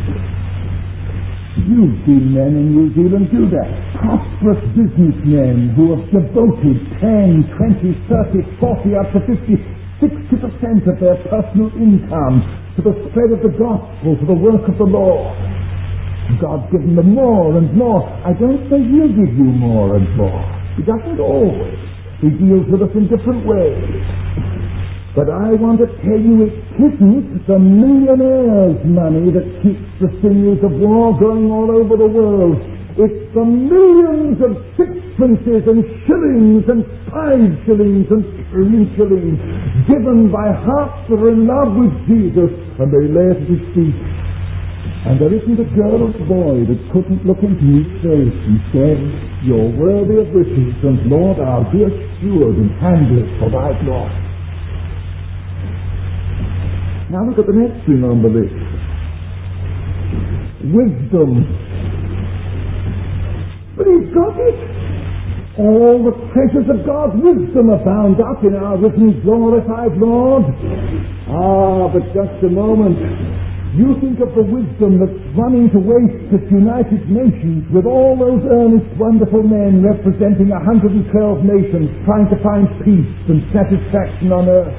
You've seen men in New Zealand do that. Prosperous businessmen who have devoted 10, 20, 30, 40, up to 50, 60% of their personal income to the spread of the gospel, to the work of the Lord. God's given them more and more. I don't say he'll give you more and more. He doesn't always. He deals with us in different ways. But I want to tell you, it isn't the millionaire's money that keeps the sinews of war going all over the world. It's the millions of sixpences and shillings and 5 shillings and 3 shillings given by hearts that are in love with Jesus, and they lay it at his feet. And there isn't a girl or boy that couldn't look into his face and say, "You're worthy of riches, and Lord, I'll be a steward and handler for thy glory." Now look at the next thing on the list. Wisdom. But he's got it. All the treasures of God's wisdom are bound up in our risen, glorified Lord. But just a moment. You think of the wisdom that's running to waste at United Nations with all those earnest, wonderful men representing 112 nations trying to find peace and satisfaction on earth.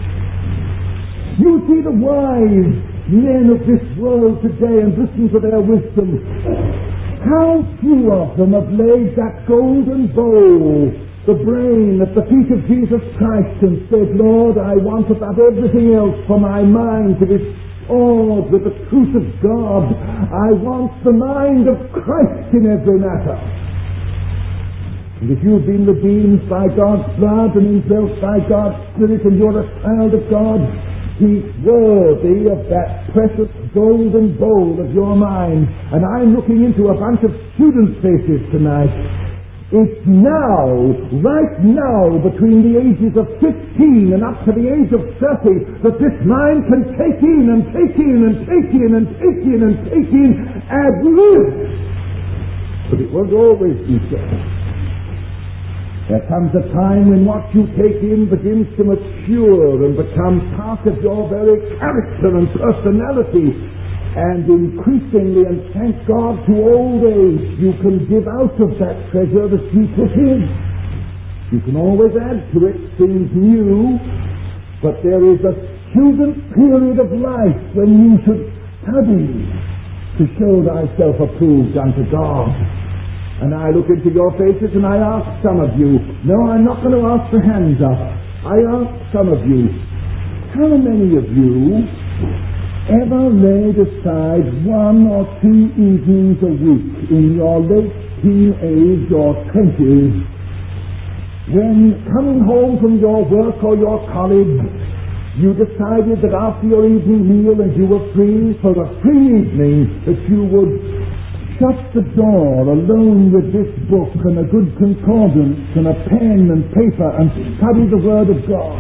You see the wise men of this world today and listen to their wisdom. How few of them have laid that golden bowl, the brain, at the feet of Jesus Christ and said, "Lord, I want above everything else for my mind to be awed with the truth of God. I want the mind of Christ in every matter." And if you've been redeemed by God's blood and indwelt by God's Spirit and you're a child of God, He's worthy of that precious golden bowl of your mind. And I'm looking into a bunch of student faces tonight. It's now, right now, between the ages of 15 and up to the age of 30, that this mind can take in and take in and take in and take in and take in and live. But it won't always be so. There comes a time when what you take in begins to mature and become part of your very character and personality. And increasingly, and thank God, to old age, you can give out of that treasure that you put in. You can always add to it things new, but there is a student period of life when you should study to show thyself approved unto God. And I look into your faces and I ask some of you, no, I'm not going to ask for hands up. I ask some of you, how many of you ever laid aside 1 or 2 evenings a week in your late teen age or 20s, when coming home from your work or your college, you decided that after your evening meal and you were free for a free evening, that you would shut the door alone with this book and a good concordance and a pen and paper and study the Word of God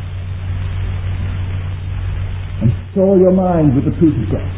and store your mind with the truth of God.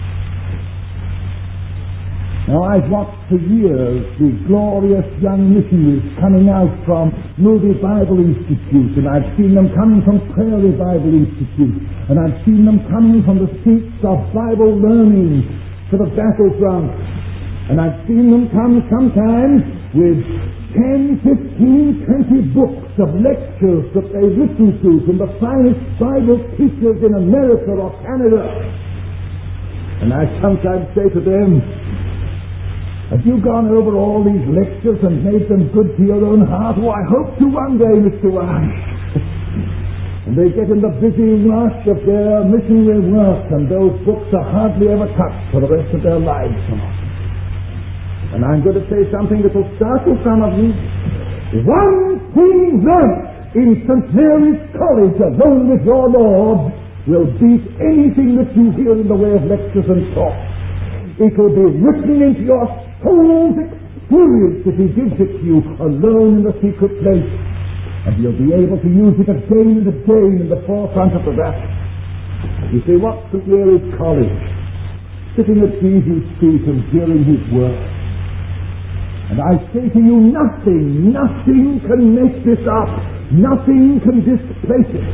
Now, I've watched for years the glorious young missionaries coming out from Moody Bible Institute, and I've seen them coming from Prairie Bible Institute, and I've seen them coming from the streets of Bible learning to the battlefront. And I've seen them come sometimes with 10, 15, 20 books of lectures that they listen to from the finest Bible teachers in America or Canada. And I sometimes say to them, have you gone over all these lectures and made them good to your own heart? Oh, I hope to one day, Mr. White. And they get in the busy rush of their missionary work, and those books are hardly ever touched for the rest of their lives. And I'm going to say something that will startle some of you. One thing learnt in St. Mary's College alone with your Lord will beat anything that you hear in the way of lectures and talk. It will be written into your soul's experience if He gives it to you alone in the secret place. And you'll be able to use it again and again in the forefront of the battle. You see, what's St. Mary's College? Sitting at Jesus' feet and hearing His word. And I say to you, nothing can make this up. Nothing can displace it.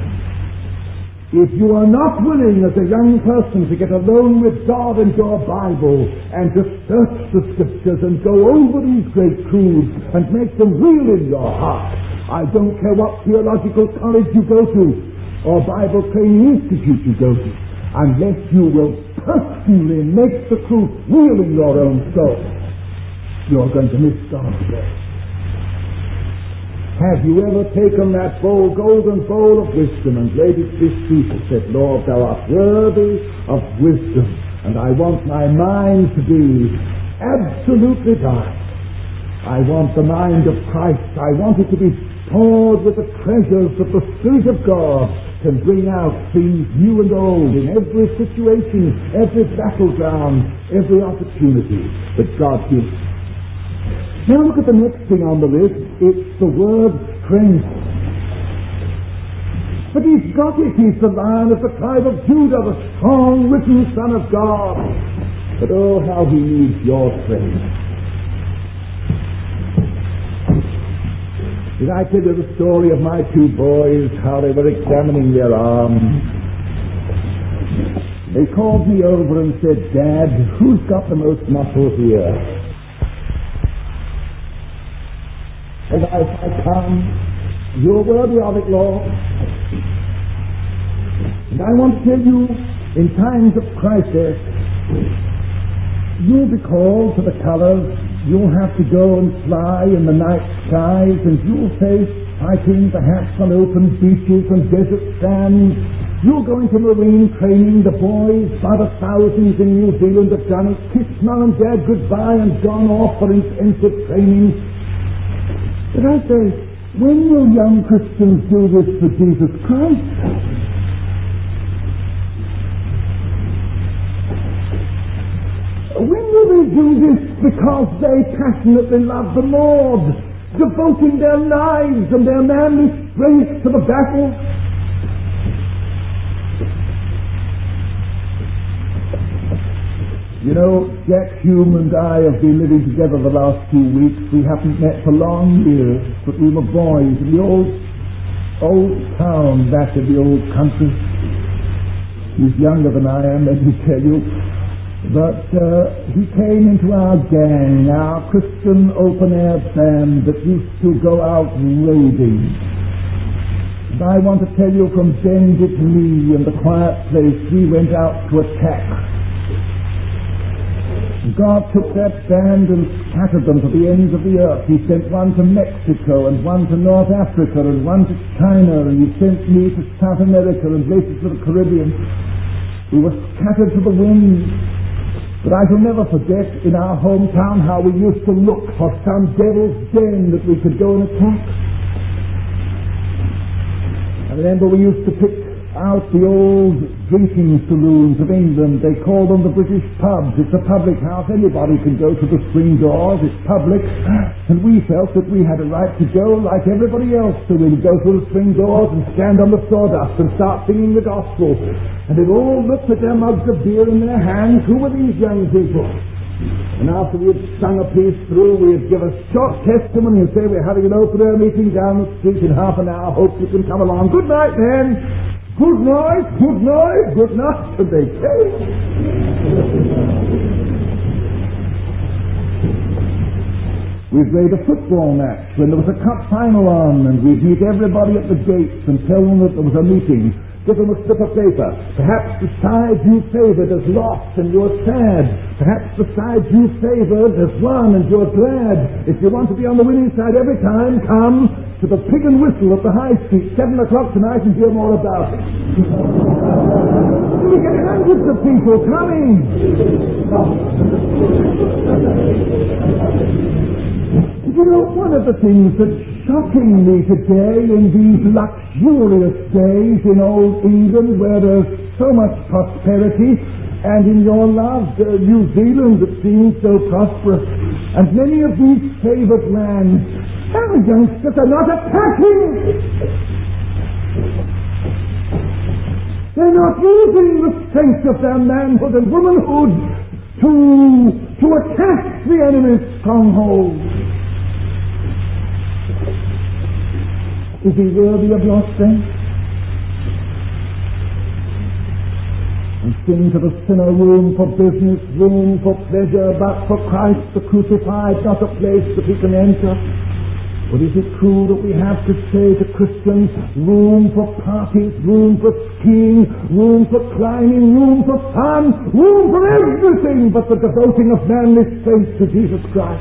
If you are not willing as a young person to get alone with God and your Bible and to search the Scriptures and go over these great truths and make them real in your heart, I don't care what theological college you go to or Bible training institute you go to, unless you will personally make the truth real in your own soul, you're going to miss God's grace. Have you ever taken that bowl, golden bowl of wisdom and laid it at His feet and said, Lord, Thou art worthy of wisdom, and I want my mind to be absolutely die. I want the mind of Christ. I want it to be poured with the treasures that the Spirit of God can bring out, things new and old, in every situation, every battleground, every opportunity that God gives. Now look at the next thing on the list. It's the word strength. But he's got it. He's the Lion of the tribe of Judah, the strong, risen Son of God. But oh, how he needs your strength. Did I tell you the story of my two boys, how they were examining their arms? They called me over and said, "Dad, who's got the most muscle here?" And I come, "You're worthy of it, Lord." And I want to tell you, in times of crisis, you'll be called to the colors. You'll have to go and fly in the night skies, and you'll face fighting perhaps on open beaches and desert sands. You'll go into marine training. The boys, by the thousands in New Zealand, have done it. Kissed mum and dad goodbye and gone off for intensive training. But I say, when will young Christians do this for Jesus Christ? When will they do this because they passionately love the Lord, devoting their lives and their manly strength to the battle? You know, Jack Hume and I have been living together the last 2 weeks. We haven't met for long years, but we were boys in the old town back in the old country. He's younger than I am, let me tell you. But he came into our gang, our Christian open-air band that used to go out raiding. And I want to tell you, from Bendit Lee and the quiet place, we went out to attack. God took that band and scattered them to the ends of the earth. He sent one to Mexico and one to North Africa and one to China, and he sent me to South America and places to the Caribbean. We were scattered to the wind. But I shall never forget in our hometown how we used to look for some devil's den that we could go and attack. I remember we used to pick out the old drinking saloons of England. They call them the British pubs. It's a public house. Anybody can go to the swing doors. It's public. And we felt that we had a right to go like everybody else. So we would go through the swing doors and stand on the sawdust and start singing the gospel. And they'd all look at their mugs of beer in their hands. Who were these young people? And after we had sung a piece through, we would give a short testimony and say, "We're having an open-air meeting down the street in half an hour. Hope you can come along. Good night, then. Good night, good night, good night." And they came. We'd raid a football match when there was a cup final on, and we'd meet everybody at the gates and tell them that there was a meeting. Give them a slip of paper. Perhaps the side you favored has lost and you're sad. Perhaps the side you favored has won and you're glad. If you want to be on the winning side every time, come to the Pig and Whistle at the High Street, 7 o'clock tonight, and hear more about it. We get hundreds of people coming. You know, one of the things that's shocking me today in these luxurious days in old England where there's so much prosperity, and in your loved New Zealand that seems so prosperous, and many of these favoured lands, our youngsters are not attacking. They're not using the strength of their manhood and womanhood to attack the enemy's stronghold. Is he worthy of your strength? And sing to the sinner, room for business, room for pleasure, but for Christ the crucified, not a place that he can enter. But is it true that we have to say to Christians, room for parties, room for skiing, room for climbing, room for fun, room for everything but the devoting of manly strength to Jesus Christ?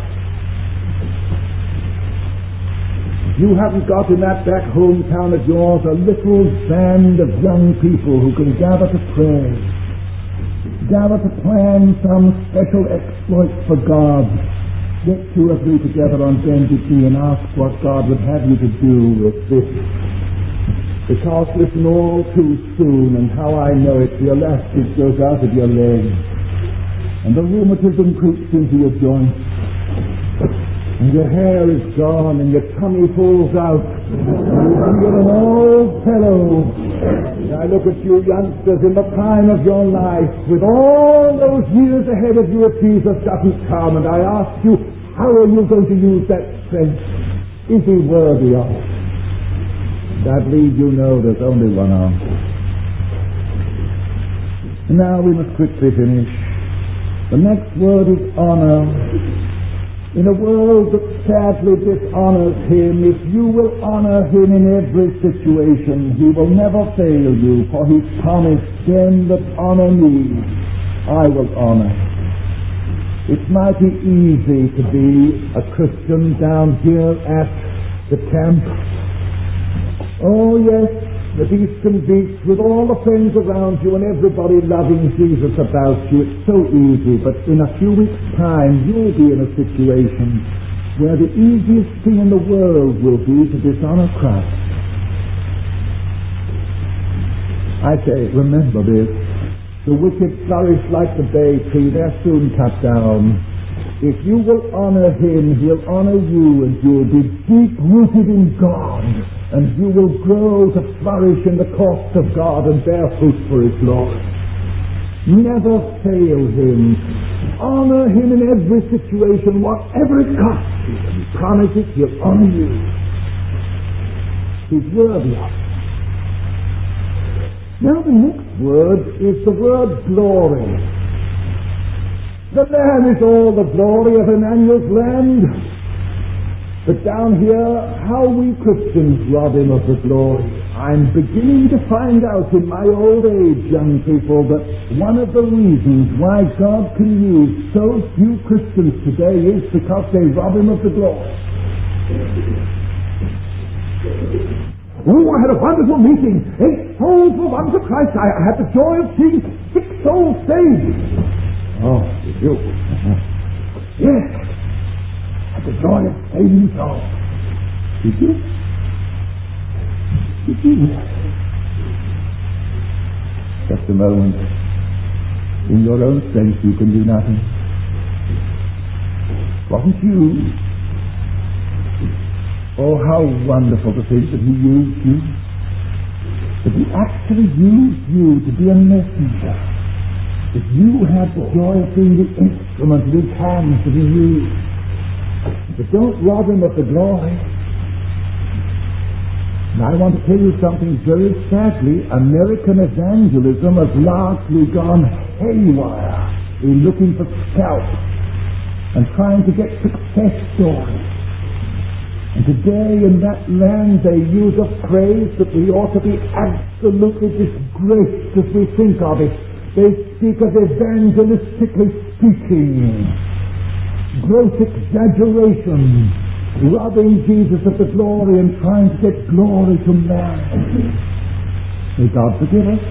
You haven't got in that back hometown of yours a little band of young people who can gather to pray. gather to plan some special exploit for God, get 2 or 3 together on bended knee and ask what God would have you to do with this. Because, listen, all too soon, and how I know it, the elastic goes out of your leg, and the rheumatism creeps into your joints, and your hair is gone, and your tummy falls out, and you're an old fellow. And I look at you youngsters in the prime of your life, with all those years ahead of you if Jesus doesn't come, and I ask you, how are you going to use that strength? Is he worthy of it? And I believe you know there's only one answer. Now we must quickly finish. The next word is honor. In a world that sadly dishonors him, if you will honor him in every situation, he will never fail you, for he's promised, them that honor me, I will honor. It's mighty easy to be a Christian down here at the camp. Oh yes, the Eastern Beach with all the friends around you and everybody loving Jesus about you. It's so easy, but in a few weeks' time you'll be in a situation where the easiest thing in the world will be to dishonor Christ. I say, remember this. The wicked flourish like the bay tree. They're soon cut down. If you will honor him, he'll honor you, and you'll be deep-rooted in God, and you will grow to flourish in the courts of God and bear fruit for his glory. Never fail him. Honor him in every situation, whatever it costs you. And he promises he'll honor you. He's worthy of it. Now the next word is the word glory. The Lamb is all the glory of Emmanuel's land. But down here, how we Christians rob him of the glory. I'm beginning to find out in my old age, young people, that one of the reasons why God can use so few Christians today is because they rob him of the glory. Oh, I had a wonderful meeting. 8 souls were won to Christ. I had the joy of seeing 6 souls saved. Oh, did you? Yes. I had the joy of saving souls. Did you? Did you? Just a moment. In your own strength you can do nothing. Wasn't you? Oh, how wonderful to think that he used you. That he actually used you to be a messenger. That you had the joy of being the instrument of his hands to be used. But don't rob him of the glory. And I want to tell you something very sadly. American evangelism has largely gone haywire in looking for scalps and trying to get success stories. And today in that land they use a phrase that we ought to be absolutely disgraced as we think of it. They speak of evangelistically speaking. Gross exaggeration. Robbing Jesus of the glory and trying to get glory to man. May God forgive us.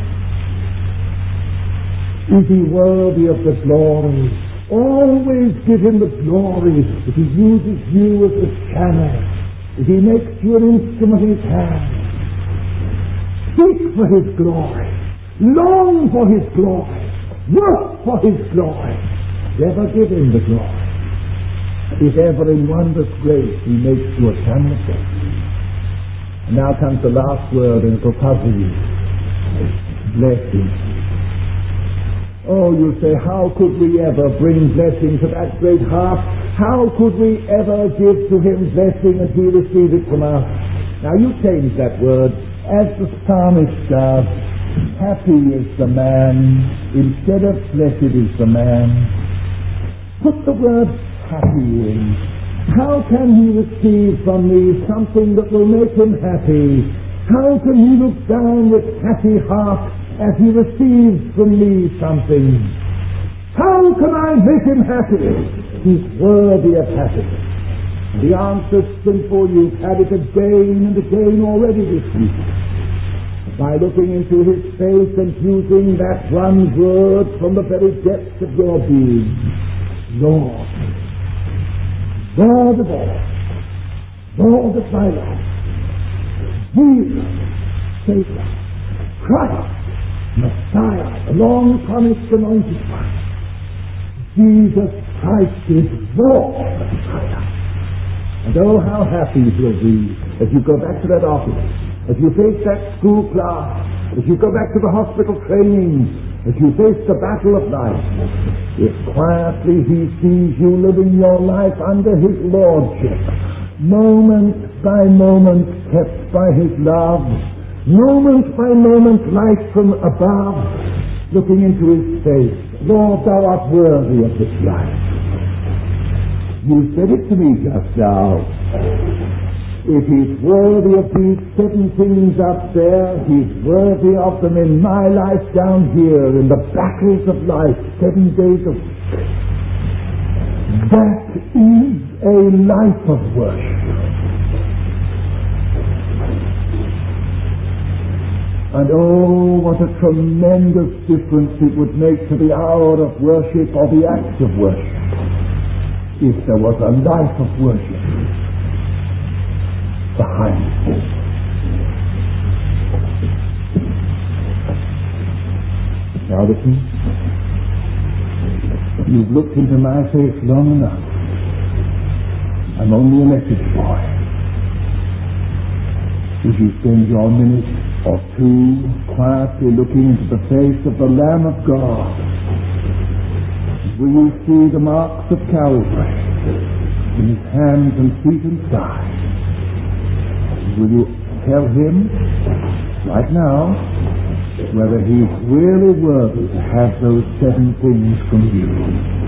Is he worthy of the glory? Always give him the glory if he uses you as the channel. If he makes you an instrument in his hand. Seek for his glory. Long for his glory. Work for his glory. Never give him the glory. If ever in wondrous grace he makes you a channel of blessing. And now comes the last word, and it will puzzle you. Blessing. Oh, you say, how could we ever bring blessing to that great heart? How could we ever give to him blessing and he receive it from us? Now you change that word. As the psalmist does, happy is the man instead of blessed is the man. Put the word happy in. How can he receive from me something that will make him happy? How can he look down with happy heart as he receives from me something? How can I make him happy? He's worthy of happiness. The answer's simple. You've had it again and again already this week. by looking into his face and using that one word from the very depths of your being. Lord. Lord of all. Lord of my life. Jesus. Savior. Christ. Messiah. The long-promised anointed one. Jesus Christ is Lord. Messiah. And oh, how happy you will be as you go back to that office, as you face that school class, as you go back to the hospital training, as you face the battle of life, if quietly he sees you living your life under his lordship, moment by moment kept by his love, moment by moment light from above, looking into his face. Lord, thou art worthy of this life. You said it to me just now. If he's worthy of these 7 things up there, he's worthy of them in my life down here, in the battles of life, 7 days a week. That is a life of worship. And oh, what a tremendous difference it would make to the hour of worship or the act of worship if there was a life of worship behind it. Now listen, you've looked into my face long enough. I'm only a message boy. Would you spend your minute or two quietly looking into the face of the Lamb of God? Will you see the marks of Calvary in his hands and feet and side? Will you tell him right now whether he's really worthy to have those 7 things from you?